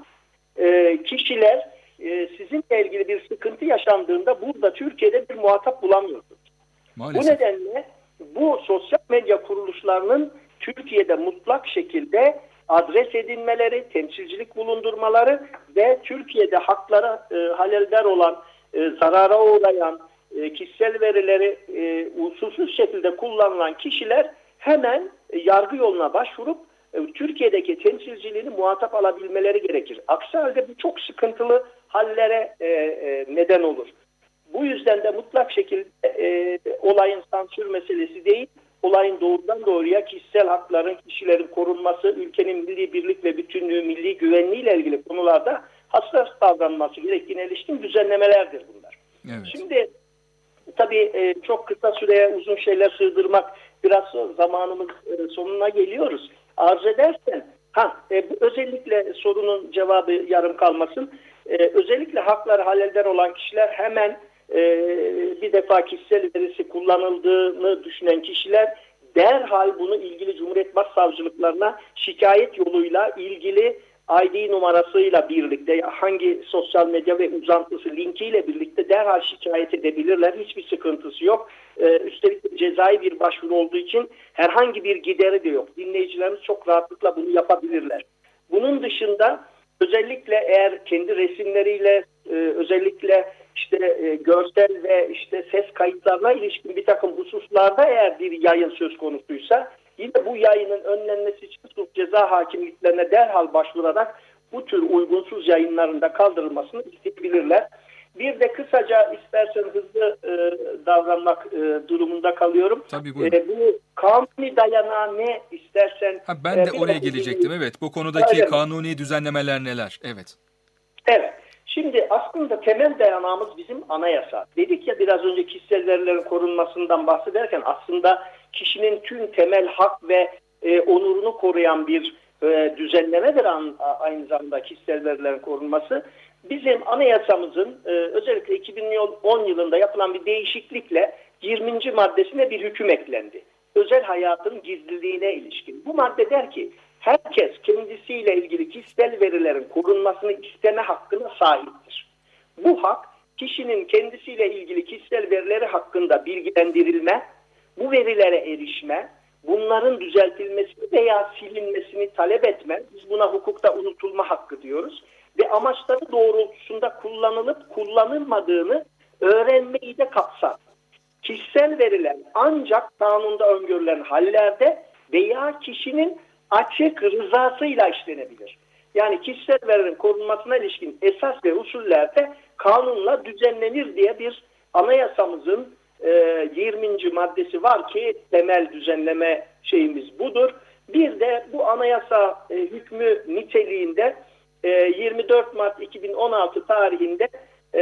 e, kişiler e, sizinle ilgili bir sıkıntı yaşandığında burada Türkiye'de bir muhatap bulamıyorsunuz. Maalesef. Bu nedenle bu sosyal medya kuruluşlarının Türkiye'de mutlak şekilde adres edinmeleri, temsilcilik bulundurmaları ve Türkiye'de haklara e, halelder olan, e, zarara uğrayan, e, kişisel verileri e, usulsüz şekilde kullanılan kişiler hemen e, yargı yoluna başvurup e, Türkiye'deki temsilciliğini muhatap alabilmeleri gerekir. Aksi halde bu çok sıkıntılı hallere e, e, neden olur. Bu yüzden de mutlak şekilde e, olayın sansür meselesi değil, olayın doğrudan doğruya kişisel hakların, kişilerin korunması, ülkenin milli birlik ve bütünlüğü, milli güvenliği ile ilgili konularda hassas davranması gerektiğine ilişkin düzenlemelerdir bunlar. Evet. Şimdi tabii e, çok kısa süreye uzun şeyler sığdırmak, biraz zamanımız e, sonuna geliyoruz. Arz edersen, ha, e, bu özellikle sorunun cevabı yarım kalmasın. E, özellikle hakları halelder olan kişiler hemen Ee, bir defa kişisel verisi kullanıldığını düşünen kişiler derhal bunu ilgili Cumhuriyet Başsavcılıklarına şikayet yoluyla ilgili I D numarasıyla birlikte hangi sosyal medya ve uzantısı linkiyle birlikte derhal şikayet edebilirler. Hiçbir sıkıntısı yok. Ee, üstelik cezai bir başvuru olduğu için herhangi bir gideri de yok. Dinleyicilerimiz çok rahatlıkla bunu yapabilirler. Bunun dışında özellikle eğer kendi resimleriyle e, özellikle işte e, görsel ve işte ses kayıtlarına ilişkin bir takım hususlarda eğer bir yayın söz konusuysa yine bu yayının önlenmesi için suç ceza hakimliklerine derhal başvurarak bu tür uygunsuz yayınların da kaldırılmasını isteyebilirler. Bir de kısaca istersen hızlı e, davranmak e, durumunda kalıyorum. Tabii buyurun. E, bu kanuni dayanağı ne istersen... Ha, ben de e, oraya gelecektim. Evet, bu konudaki Öyle kanuni düzenlemeler neler? Evet. Evet. Şimdi aslında temel dayanağımız bizim anayasa. Dedik ya biraz önce kişisel verilerin korunmasından bahsederken aslında kişinin tüm temel hak ve e, onurunu koruyan bir e, düzenlemedir an, aynı zamanda kişisel verilerin korunması. Bizim anayasamızın e, özellikle iki bin on yılında yapılan bir değişiklikle yirminci maddesine bir hüküm eklendi. Özel hayatın gizliliğine ilişkin. Bu madde der ki herkes kendisiyle ilgili kişisel verilerin korunmasını isteme hakkına sahiptir. Bu hak kişinin kendisiyle ilgili kişisel verileri hakkında bilgilendirilme, bu verilere erişme, bunların düzeltilmesini veya silinmesini talep etme, biz buna hukukta unutulma hakkı diyoruz ve amaçları doğrultusunda kullanılıp kullanılmadığını öğrenmeyi de kapsar. Kişisel veriler ancak kanunda öngörülen hallerde veya kişinin açık rızasıyla işlenebilir. Yani kişisel verilerin korunmasına ilişkin esas ve usullerde kanunla düzenlenir diye bir anayasamızın e, yirminci maddesi var ki temel düzenleme şeyimiz budur. Bir de bu anayasa e, hükmü niteliğinde e, yirmi dört Mart iki bin on altı tarihinde e,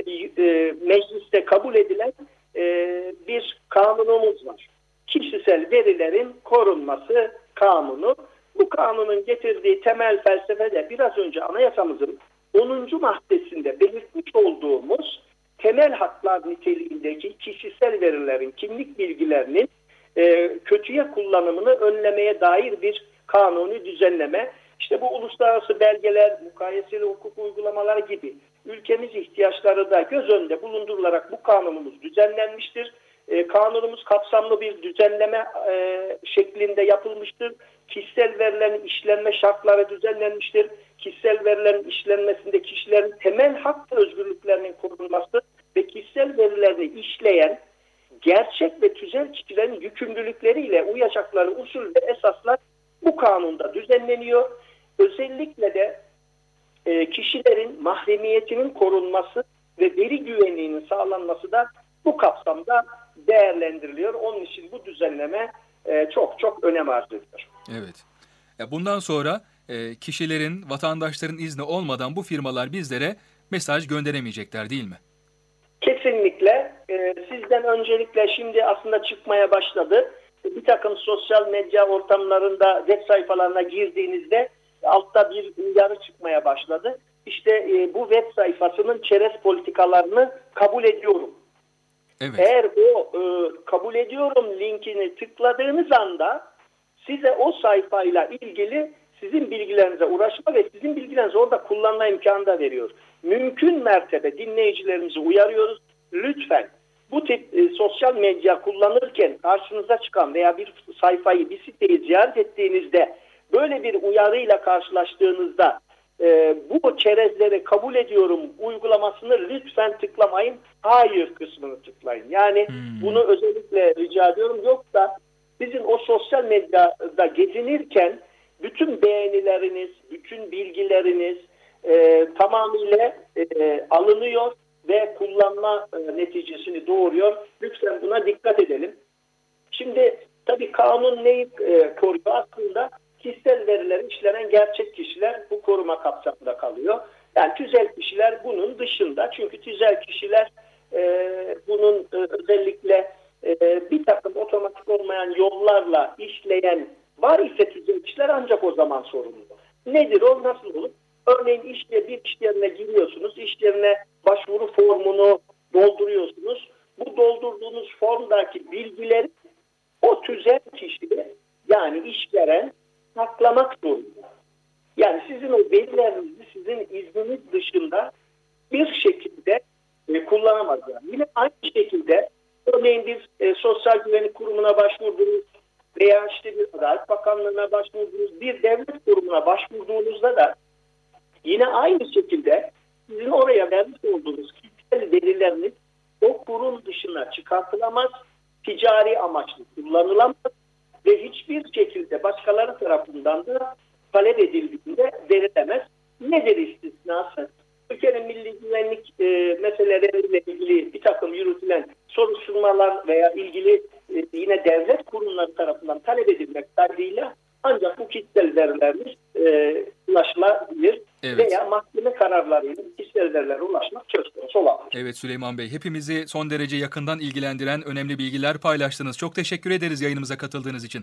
e, mecliste kabul edilen e, bir kanunumuz var. Kişisel verilerin korunması kanunu. Bu kanunun getirdiği temel felsefe de biraz önce anayasamızın onuncu maddesinde belirtmiş olduğumuz temel haklar niteliğindeki kişisel verilerin, kimlik bilgilerinin e, kötüye kullanımını önlemeye dair bir kanuni düzenleme. İşte bu uluslararası belgeler, mukayeseli hukuk uygulamaları gibi ülkemiz ihtiyaçları da göz önünde bulundurularak bu kanunumuz düzenlenmiştir. E, kanunumuz kapsamlı bir düzenleme e, şeklinde yapılmıştır. Kişisel verilerin işlenme şartları düzenlenmiştir. Kişisel verilerin işlenmesinde kişilerin temel hak ve özgürlüklerinin korunması ve kişisel verilerini işleyen gerçek ve tüzel kişilerin yükümlülükleriyle uyacakları usul ve esaslar bu kanunda düzenleniyor. Özellikle de e, kişilerin mahremiyetinin korunması ve veri güvenliğinin sağlanması da bu kapsamda değerlendiriliyor. Onun için bu düzenleme e, çok çok önem arz ediyor. Evet. Ya bundan sonra e, kişilerin, vatandaşların izni olmadan bu firmalar bizlere mesaj gönderemeyecekler değil mi? Kesinlikle. E, sizden öncelikle şimdi aslında çıkmaya başladı. Bir takım sosyal medya ortamlarında web sayfalarına girdiğinizde altta bir uyarı çıkmaya başladı. İşte e, bu web sayfasının çerez politikalarını kabul ediyorum. Evet. Eğer o e, kabul ediyorum linkini tıkladığınız anda size o sayfayla ilgili sizin bilgilerinize ulaşma ve sizin bilgilerinizi orada kullanma imkanı da veriyor. Mümkün mertebe dinleyicilerimizi uyarıyoruz. Lütfen bu tip e, sosyal medya kullanırken karşınıza çıkan veya bir sayfayı, bir siteyi ziyaret ettiğinizde böyle bir uyarıyla karşılaştığınızda e, bu çerezleri kabul ediyorum uygulamasını lütfen tıklamayın. Hayır kısmını tıklayın. Yani hmm. bunu özellikle rica ediyorum. Yoksa sizin o sosyal medyada gezinirken bütün beğenileriniz, bütün bilgileriniz e, tamamıyla e, alınıyor ve kullanma e, neticesini doğuruyor. Lütfen buna dikkat edelim. Şimdi tabii kanun neyi e, koruyor? Aslında kişisel verileri işlenen gerçek kişiler bu koruma kapsamında kalıyor. Yani tüzel kişiler bunun dışında. Çünkü tüzel kişiler e, bunun e, özellikle e, bir takım otomatik olmayan yollarla işleyen var ise tüzel kişiler ancak o zaman sorumlu. Nedir o? Nasıl olur? Örneğin işte bir iş yerine giriyorsunuz. İş yerine başvuru formunu dolduruyorsunuz. Bu doldurduğunuz formdaki bilgileri o tüzel kişi yani işveren saklamak zorunda. Yani sizin o verilerinizi sizin izniniz dışında bir şekilde e, kullanamaz. Yani. Yine aynı şekilde örneğin bir e, sosyal güvenlik kurumuna başvurdunuz veya işte bir Adalet Bakanlığı'na başvurdunuz, bir devlet kurumuna başvurduğunuzda da yine aynı şekilde sizin oraya vermiş olduğunuz kişisel verileriniz o kurum dışına çıkartılamaz, ticari amaçlı kullanılamaz ve hiçbir şekilde başkaları tarafından da talep edildiğinde verilemez. Nedir istisnası? Türkiye'nin milli güvenlik e, meseleleriyle ilgili bir takım yürütülen soruşturmalar veya ilgili e, yine devlet kurumları tarafından talep edilmek kaydıyla ancak bu kişisel verilerimiz e, ulaşılabilir. Evet. Veya mahkeme kararlarıyla kişisel verilere ulaşmak söz konusu olabilir. Evet Süleyman Bey, hepimizi son derece yakından ilgilendiren önemli bilgiler paylaştınız. Çok teşekkür ederiz yayınımıza katıldığınız için.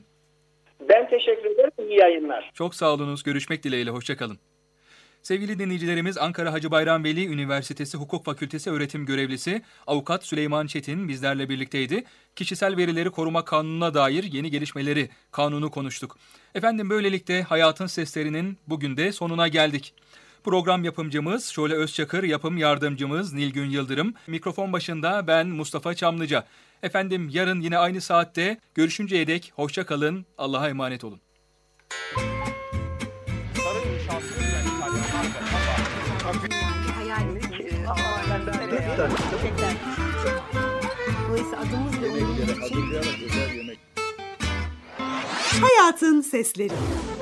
Ben teşekkür ederim. İyi yayınlar. Çok sağ olunuz. Görüşmek dileğiyle. Hoşçakalın. Sevgili dinleyicilerimiz, Ankara Hacı Bayram Veli Üniversitesi Hukuk Fakültesi öğretim görevlisi Avukat Süleyman Çetin bizlerle birlikteydi. Kişisel verileri koruma kanununa dair yeni gelişmeleri, kanunu konuştuk. Efendim böylelikle Hayatın Seslerinin bugün de sonuna geldik. Program yapımcımız Şule Özçakır, yapım yardımcımız Nilgün Yıldırım, mikrofon başında ben Mustafa Çamlıca. Efendim yarın yine aynı saatte görüşünceye dek hoşça kalın, Allah'a emanet olun. Hayatın Sesleri.